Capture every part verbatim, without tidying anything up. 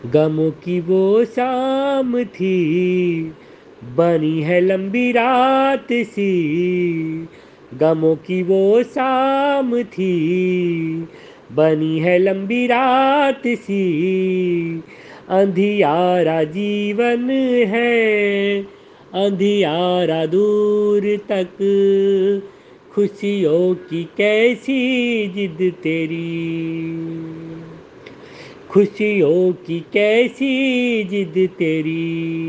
गमों की वो शाम थी, बनी है लंबी रात सी। गमों की वो शाम थी, बनी है लंबी रात सी। अंधियारा जीवन है, अंधियारा दूर तक। खुशियों की कैसी जिद तेरी, खुशियों की कैसी जिद तेरी।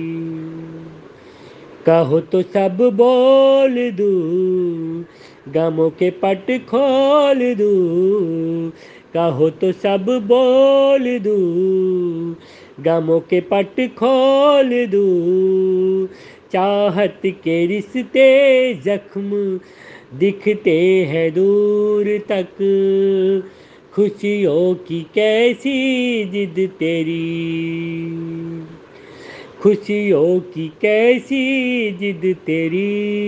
कहो तो सब बोल दूँ, गमों के पट खोल दूँ। कहो तो सब बोल दूँ, गमों के पट खोल दूँ। चाहत के रिश्ते जख्म दिखते हैं दूर तक। खुशियों की कैसी जिद तेरी, खुशियों की कैसी जिद तेरी।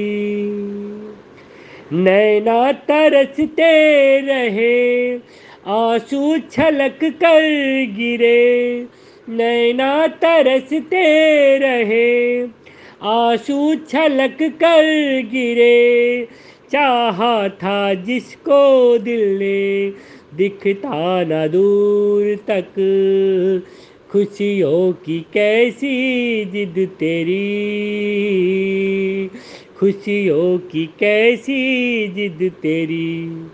नैना तरसते रहे, आंसू छलक कर गिरे। नैना तरसते रहे, आंसू छलक कर गिरे। चाहा था जिसको दिल ने, दिखता न दूर तक। खुशियों की कैसी जिद तेरी, खुशियों की कैसी जिद तेरी।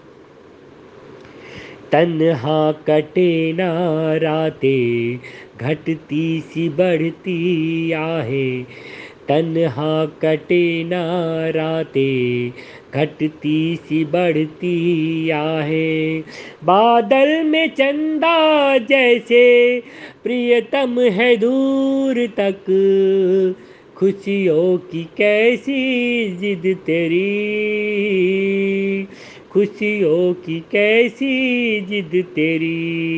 तन्हा कटे ना रातें, घटती सी बढ़ती आहें। तन्हा कटे ना रातें, घटती सी बढ़ती आहें। बादल में चंदा जैसे प्रियतम है दूर तक। खुशियों की कैसी जिद तेरी, खुशियों की कैसी जिद तेरी।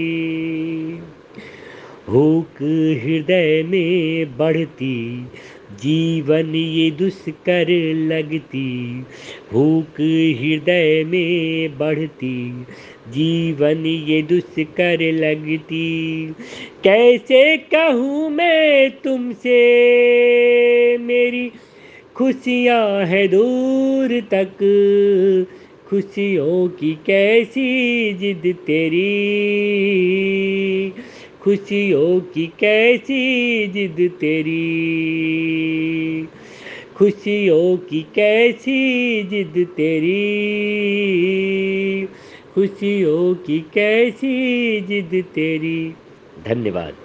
भूख हृदय में बढ़ती, जीवन ये दुष्कर लगती। भूख हृदय में बढ़ती, जीवन ये दुष्कर लगती। कैसे कहूँ मैं तुमसे, मेरी खुशियाँ है दूर तक। खुशियों की कैसी जिद तेरी, खुशियों की कैसी जिद तेरी। खुशियों की कैसी जिद तेरी, खुशियों की कैसी जिद तेरी। धन्यवाद।